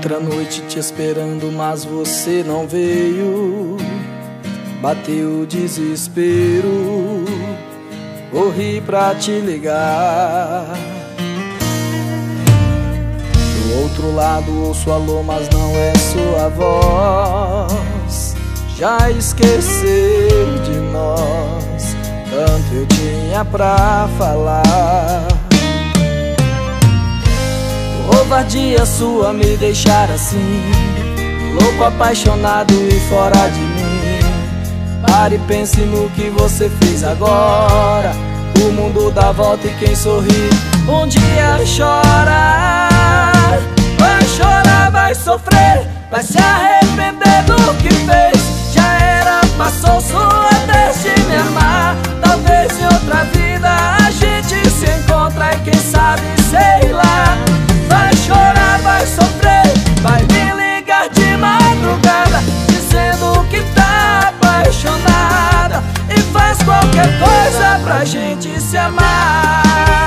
Outra noite te esperando, mas você não veio. Bateu o desespero, corri pra te ligar. Do outro lado ouço alô, mas não é sua voz. Já esqueceu de nós, tanto eu tinha pra falar. Covardia sua me deixar assim, louco, apaixonado e fora de mim. Pare e pense no que você fez agora. O mundo dá volta e quem sorri um dia chora. Vai chorar, vai sofrer, vai se arrepender do que fez. Já era, passou sua vez de me amar. Talvez em outra vida a gente se encontra e quem sabe, sei lá. Vai chorar, vai sofrer, vai me ligar de madrugada, dizendo que tá apaixonada e faz qualquer coisa pra gente se amar.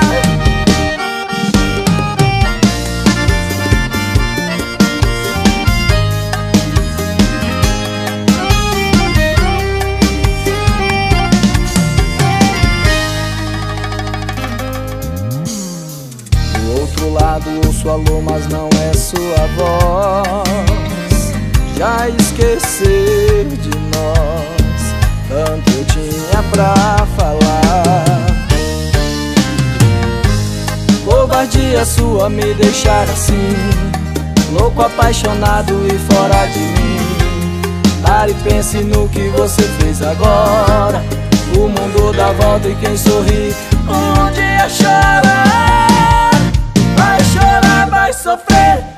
Do outro lado ouço alô, mas não é sua voz. Já esqueceu de nós, tanto eu tinha pra falar. Covardia sua me deixar assim, louco, apaixonado e fora de mim. Pare e pense no que você fez agora. O mundo dá volta e quem sorri um dia chora. Vai chorar, vai sofrer,